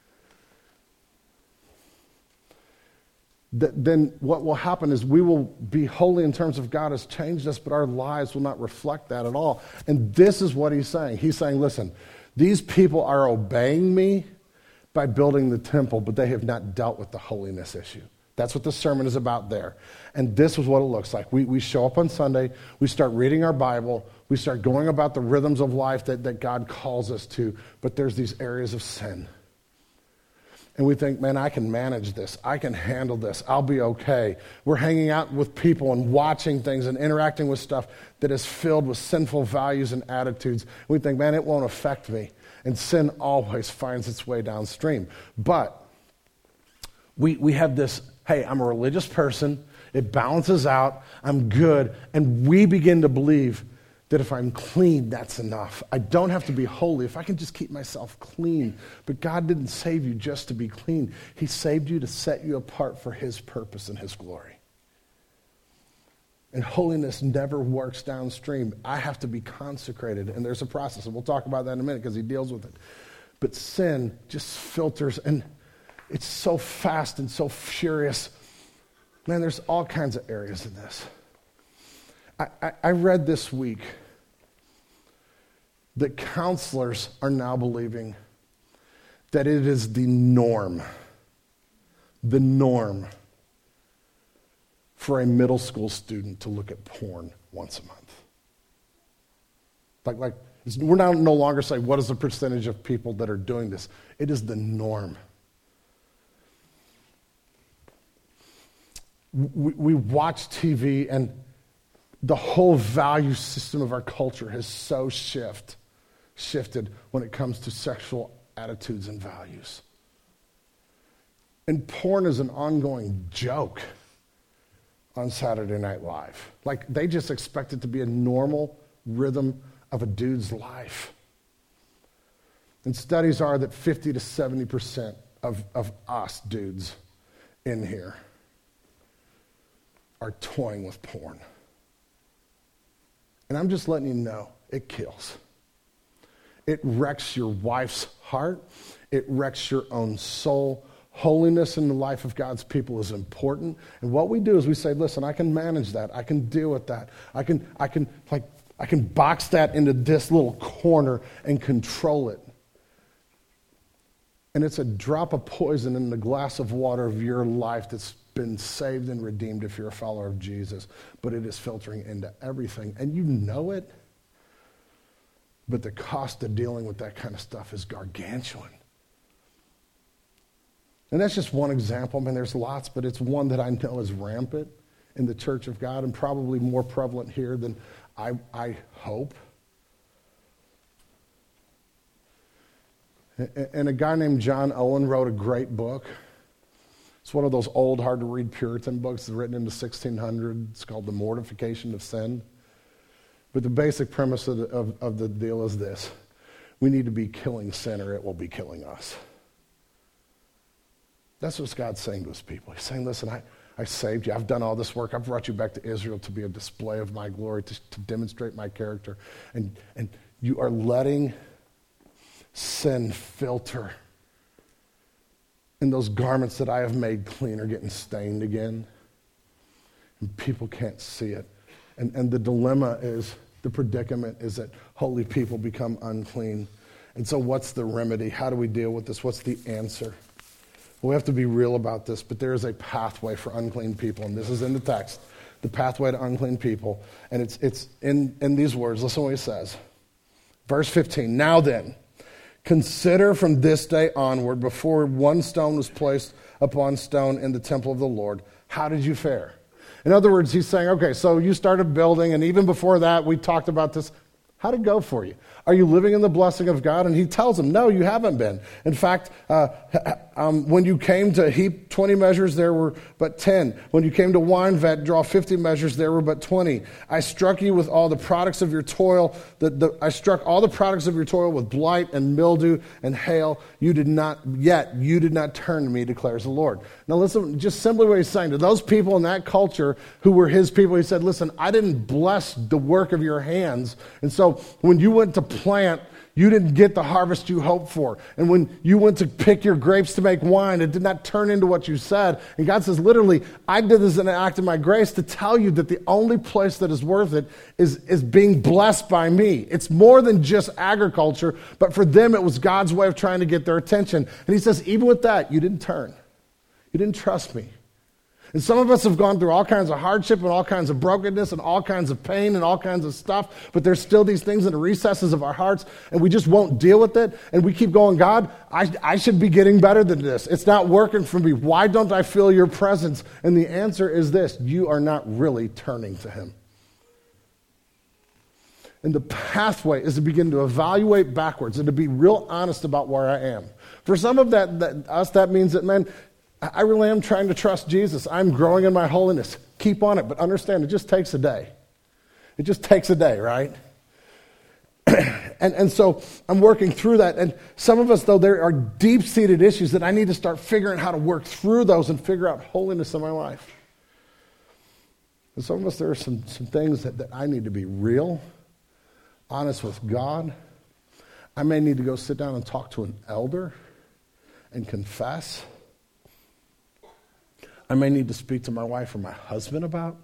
then what will happen is we will be holy in terms of God has changed us, but our lives will not reflect that at all. And this is what he's saying. He's saying, listen, these people are obeying me by building the temple, but they have not dealt with the holiness issue. That's what the sermon is about there. And this is what it looks like. We show up on Sunday, we start reading our Bible, we start going about the rhythms of life that God calls us to, but there's these areas of sin. And we think, man, I can manage this. I can handle this. I'll be okay. We're hanging out with people and watching things and interacting with stuff that is filled with sinful values and attitudes. We think, man, it won't affect me. And sin always finds its way downstream. But we have this, hey, I'm a religious person. It balances out. I'm good. And we begin to believe that if I'm clean, that's enough. I don't have to be holy if I can just keep myself clean. But God didn't save you just to be clean. He saved you to set you apart for his purpose and his glory. And holiness never works downstream. I have to be consecrated, and there's a process. And we'll talk about that in a minute because he deals with it. But sin just filters, and it's so fast and so furious. Man, there's all kinds of areas in this. I read this week that counselors are now believing that it is the norm for a middle school student to look at porn once a month. Like we're now no longer saying what is the percentage of people that are doing this. It is the norm. We watch TV, and the whole value system of our culture has so shifted when it comes to sexual attitudes and values. And porn is an ongoing joke on Saturday Night Live. Like, they just expect it to be a normal rhythm of a dude's life. And studies are that 50 to 70% of us dudes in here are toying with porn. And I'm just letting you know, it kills. It wrecks your wife's heart. It wrecks your own soul. Holiness in the life of God's people is important. And what we do is we say, listen, I can manage that. I can deal with that. I can box that into this little corner and control it. And it's a drop of poison in the glass of water of your life that's been saved and redeemed if you're a follower of Jesus, but it is filtering into everything, and you know it. But the cost of dealing with that kind of stuff is gargantuan. And that's just one example. I mean, there's lots, but it's one that I know is rampant in the church of God and probably more prevalent here than I hope. And a guy named John Owen wrote a great book. It's one of those old, hard-to-read Puritan books written in the 1600s. It's called The Mortification of Sin. But the basic premise of the deal is this. We need to be killing sin, or it will be killing us. That's what God's saying to his people. He's saying, listen, I saved you. I've done all this work. I've brought you back to Israel to be a display of my glory, to demonstrate my character. And you are letting sin filter. And those garments that I have made clean are getting stained again. And people can't see it. And the dilemma is, the predicament is that holy people become unclean. And so what's the remedy? How do we deal with this? What's the answer? Well, we have to be real about this, but there is a pathway for unclean people. And this is in the text, the pathway to unclean people. And it's in these words. Listen to what he says. Verse 15, now then, consider from this day onward, before one stone was placed upon stone in the temple of the Lord, how did you fare? In other words, he's saying, okay, so you started building, and even before that, we talked about this. How'd it go for you? Are you living in the blessing of God? And he tells them, no, you haven't been. In fact, when you came to heap 20 measures, there were but 10. When you came to wine vat, draw 50 measures, there were but 20. I struck you with all the products of your toil. I struck all the products of your toil with blight and mildew and hail. You did not turn to me, declares the Lord. Now listen, just simply what he's saying. To those people in that culture who were his people, he said, listen, I didn't bless the work of your hands. And so when you went to plant, you didn't get the harvest you hoped for. And when you went to pick your grapes to make wine, it did not turn into what you said. And God says, literally, I did this in an act of my grace to tell you that the only place that is worth it is being blessed by me. It's more than just agriculture, but for them it was God's way of trying to get their attention. And he says, even with that, you didn't turn. You didn't trust me. And some of us have gone through all kinds of hardship and all kinds of brokenness and all kinds of pain and all kinds of stuff, but there's still these things in the recesses of our hearts, and we just won't deal with it, and we keep going, God, I should be getting better than this. It's not working for me. Why don't I feel your presence? And the answer is this: you are not really turning to him. And the pathway is to begin to evaluate backwards and to be real honest about where I am. For some of that means that, man, I really am trying to trust Jesus. I'm growing in my holiness. Keep on it, but understand it just takes a day. It just takes a day, right? And so I'm working through that. And some of us, though, there are deep-seated issues that I need to start figuring how to work through those and figure out holiness in my life. And some of us, there are some things that I need to be real, honest with God. I may need to go sit down and talk to an elder and confess. I may need to speak to my wife or my husband about.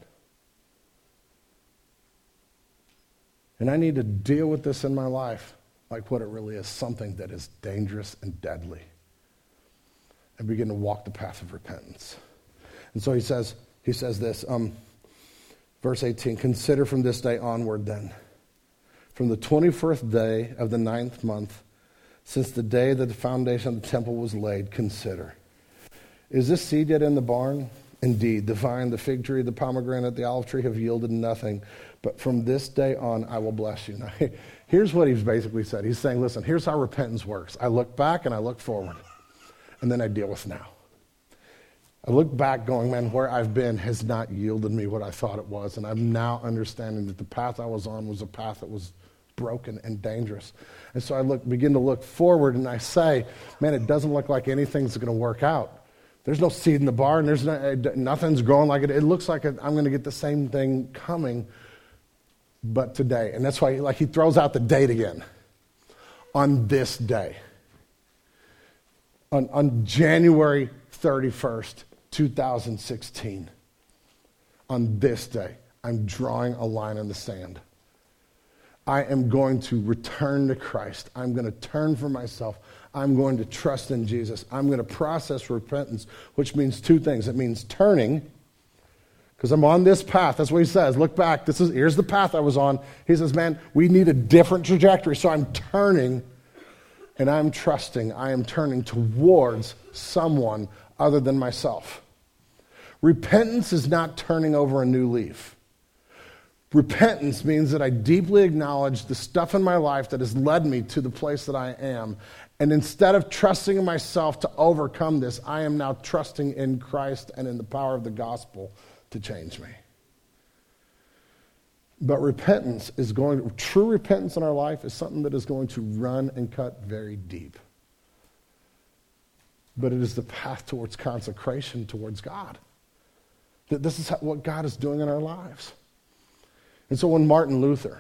And I need to deal with this in my life like what it really is, something that is dangerous and deadly. And begin to walk the path of repentance. And so he says this, verse 18, consider from this day onward then, from the 21st day of the 9th month, since the day that the foundation of the temple was laid, consider. Is this seed yet in the barn? Indeed, the vine, the fig tree, the pomegranate, the olive tree have yielded nothing. But from this day on, I will bless you. Now, here's what he's basically said. He's saying, listen, here's how repentance works. I look back and I look forward. And then I deal with now. I look back going, man, where I've been has not yielded me what I thought it was. And I'm now understanding that the path I was on was a path that was broken and dangerous. And so I begin to look forward and I say, man, it doesn't look like anything's going to work out. There's no seed in the barn. There's nothing's growing like it. It looks like I'm going to get the same thing coming, but today. And that's why he throws out the date again. On this day. On January 31st, 2016. On this day, I'm drawing a line in the sand. I am going to return to Christ. I'm going to turn from myself. I'm going to trust in Jesus. I'm going to process repentance, which means two things. It means turning, because I'm on this path. That's what he says. Look back. Here's the path I was on. He says, man, we need a different trajectory. So I'm turning, and I'm trusting. I am turning towards someone other than myself. Repentance is not turning over a new leaf. Repentance means that I deeply acknowledge the stuff in my life that has led me to the place that I am. And instead of trusting in myself to overcome this, I am now trusting in Christ and in the power of the gospel to change me. But true repentance in our life is something that is going to run and cut very deep. But it is the path towards consecration towards God. That this is what God is doing in our lives. And so when Martin Luther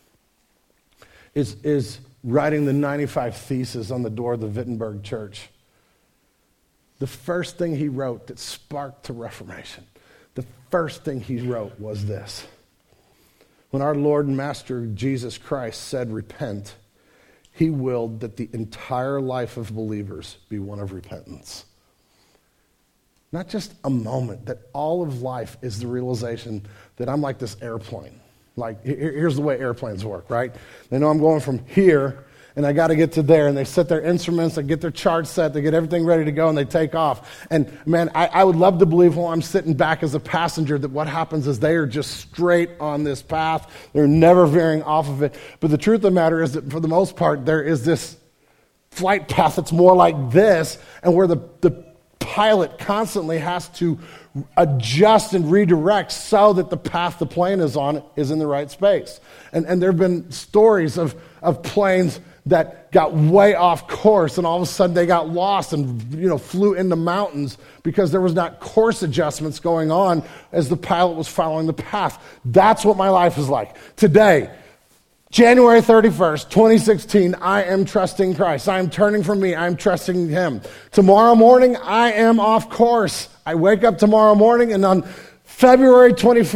is writing the 95 Theses on the door of the Wittenberg church, the first thing he wrote that sparked the Reformation, the first thing he wrote was this. When our Lord and Master Jesus Christ said repent, he willed that the entire life of believers be one of repentance. Not just a moment, that all of life is the realization that I'm like this airplane. Like, here's the way airplanes work, right? They know I'm going from here, and I got to get to there, and they set their instruments, they get their charts set, they get everything ready to go, and they take off. And, man, I would love to believe while I'm sitting back as a passenger that what happens is they are just straight on this path. They're never veering off of it. But the truth of the matter is that, for the most part, there is this flight path that's more like this, and where the pilot constantly has to adjust and redirect so that the path the plane is on is in the right space. And there have been stories of planes that got way off course and all of a sudden they got lost and flew into mountains because there was not course adjustments going on as the pilot was following the path. That's what my life is like. Today, January 31st, 2016, I am trusting Christ. I am turning from me. I am trusting Him. Tomorrow morning, I am off course. I wake up tomorrow morning, and on February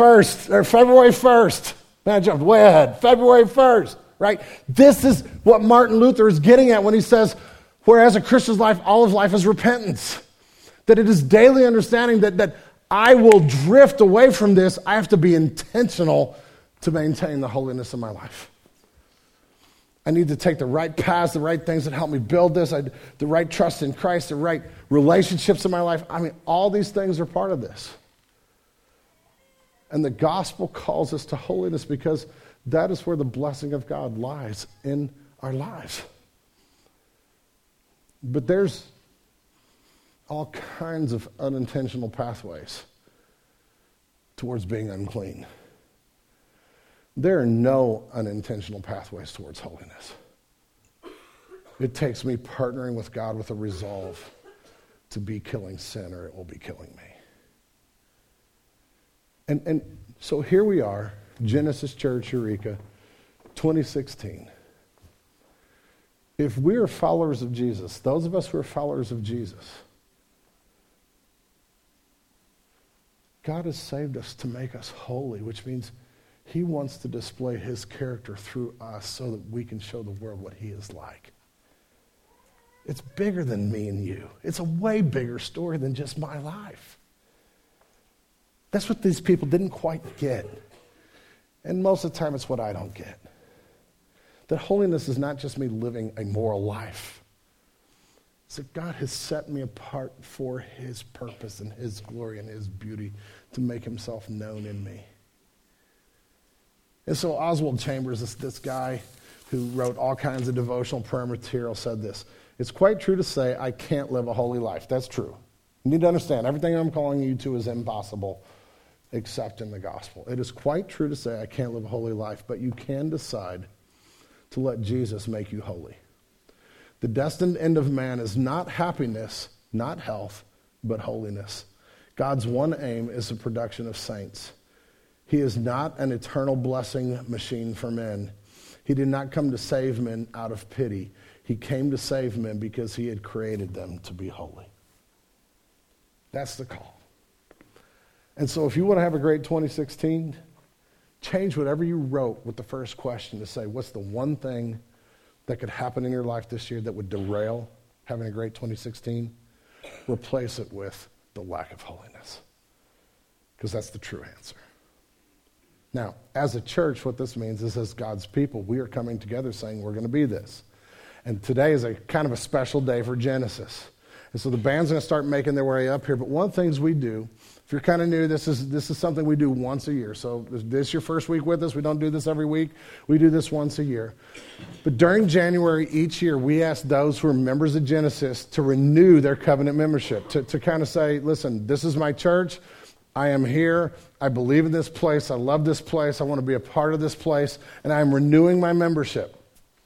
1st, man, I jumped way ahead, February 1st, right? This is what Martin Luther is getting at when he says, whereas a Christian's life, all of life is repentance. That it is daily understanding that I will drift away from this. I have to be intentional to maintain the holiness of my life. I need to take the right paths, the right things that help me build this, the right trust in Christ, the right relationships in my life. I mean, all these things are part of this. And the gospel calls us to holiness because that is where the blessing of God lies in our lives. But there's all kinds of unintentional pathways towards being unclean. There are no unintentional pathways towards holiness. It takes me partnering with God with a resolve to be killing sin, or it will be killing me. And so here we are, Genesis Church, Eureka, 2016. If we are followers of Jesus, those of us who are followers of Jesus, God has saved us to make us holy, which means he wants to display his character through us so that we can show the world what he is like. It's bigger than me and you. It's a way bigger story than just my life. That's what these people didn't quite get. And most of the time, it's what I don't get. That holiness is not just me living a moral life. It's that God has set me apart for his purpose and his glory and his beauty to make himself known in me. And so Oswald Chambers, this guy who wrote all kinds of devotional prayer material, said this: "It's quite true to say I can't live a holy life." That's true. You need to understand, everything I'm calling you to is impossible except in the gospel. It is quite true to say I can't live a holy life, but you can decide to let Jesus make you holy. The destined end of man is not happiness, not health, but holiness. God's one aim is the production of saints. He is not an eternal blessing machine for men. He did not come to save men out of pity. He came to save men because he had created them to be holy. That's the call. And so if you want to have a great 2016, change whatever you wrote with the first question to say, what's the one thing that could happen in your life this year that would derail having a great 2016? Replace it with the lack of holiness, because that's the true answer. Now, as a church, what this means is, as God's people, we are coming together saying we're going to be this. And today is a kind of a special day for Genesis. And so the band's going to start making their way up here. But one of the things we do, if you're kind of new, this is something we do once a year. So if this is your first week with us, we don't do this every week. We do this once a year. But during January each year, we ask those who are members of Genesis to renew their covenant membership, to kind of say, listen, this is my church. I am here. I believe in this place. I love this place. I want to be a part of this place. And I'm renewing my membership.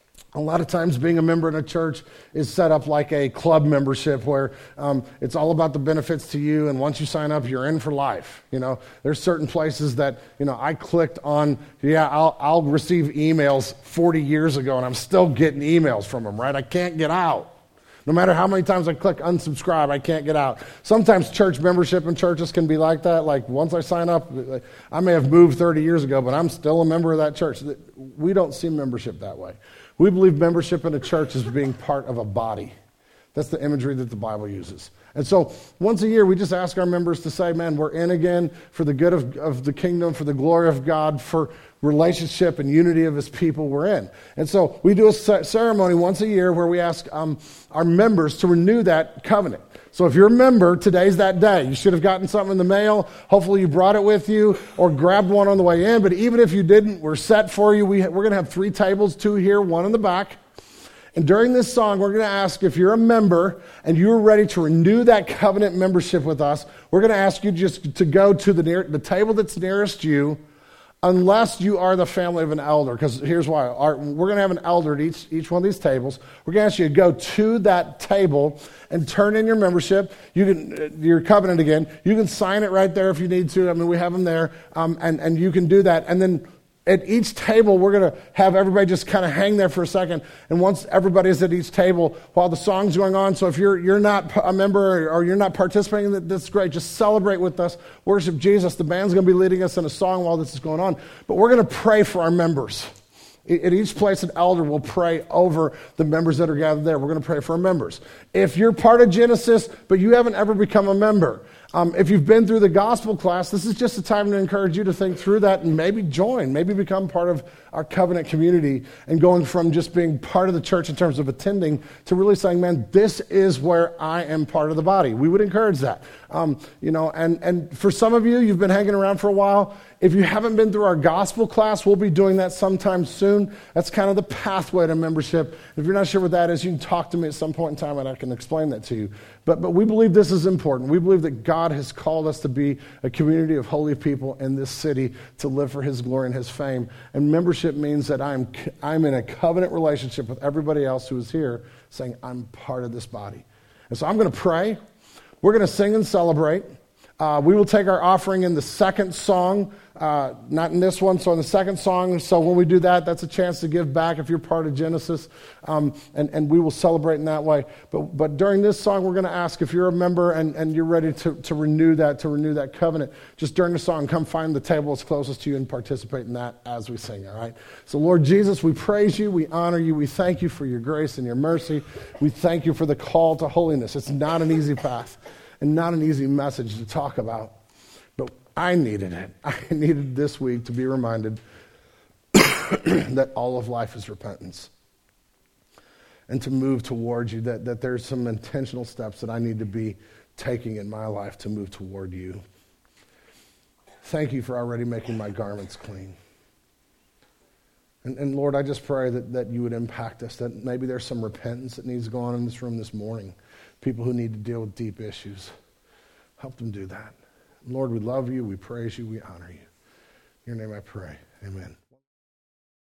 A lot of times being a member in a church is set up like a club membership where it's all about the benefits to you, and once you sign up, you're in for life. You know, there's certain places that, I clicked on, I'll receive emails 40 years ago, and I'm still getting emails from them, right? I can't get out. No matter how many times I click unsubscribe, I can't get out. Sometimes church membership in churches can be like that. Like once I sign up, I may have moved 30 years ago, but I'm still a member of that church. We don't see membership that way. We believe membership in a church is being part of a body. That's the imagery that the Bible uses. And so once a year, we just ask our members to say, man, we're in again for the good of the kingdom, for the glory of God, for relationship and unity of his people. We're in. And so we do a ceremony once a year where we ask our members to renew that covenant. So if you're a member, today's that day. You should have gotten something in the mail. Hopefully you brought it with you or grabbed one on the way in. But even if you didn't, we're set for you. We're going to have 3 tables, 2 here, 1 in the back. And during this song, we're going to ask if you're a member and you're ready to renew that covenant membership with us, we're going to ask you just to go to the table that's nearest you, unless you are the family of an elder. Because here's why. We're going to have an elder at each one of these tables. We're going to ask you to go to that table and turn in your membership. Your covenant again. You can sign it right there if you need to. I mean, we have them there. And you can do that. And then at each table, we're going to have everybody just kind of hang there for a second. And once everybody is at each table, while the song's going on, so if you're not a member or you're not participating, that's great. Just celebrate with us. Worship Jesus. The band's going to be leading us in a song while this is going on. But we're going to pray for our members. At each place, an elder will pray over the members that are gathered there. We're going to pray for our members. If you're part of Genesis, but you haven't ever become a member, if you've been through the gospel class, this is just a time to encourage you to think through that and maybe join, maybe become part of our covenant community and going from just being part of the church in terms of attending to really saying, man, this is where I am part of the body. We would encourage that. And for some of you, you've been hanging around for a while. If you haven't been through our gospel class, we'll be doing that sometime soon. That's kind of the pathway to membership. If you're not sure what that is, you can talk to me at some point in time and I can explain that to you. But we believe this is important. We believe that God has called us to be a community of holy people in this city to live for his glory and his fame. And membership means that I'm in a covenant relationship with everybody else who is here, saying I'm part of this body. And so I'm going to pray. We're going to sing and celebrate. We will take our offering in the second song, not in this one, so in the second song. So when we do that, that's a chance to give back if you're part of Genesis, and we will celebrate in that way. But during this song, we're going to ask if you're a member and you're ready to renew that covenant. Just during the song, come find the table that's closest to you and participate in that as we sing, all right? So Lord Jesus, we praise you, we honor you, we thank you for your grace and your mercy. We thank you for the call to holiness. It's not an easy path and not an easy message to talk about. But I needed it. I needed this week to be reminded that all of life is repentance. And to move towards you, that there's some intentional steps that I need to be taking in my life to move toward you. Thank you for already making my garments clean. And Lord, I just pray that you would impact us, that maybe there's some repentance that needs to go on in this room this morning. People who need to deal with deep issues. Help them do that. Lord, we love you, we praise you, we honor you. In your name I pray. Amen.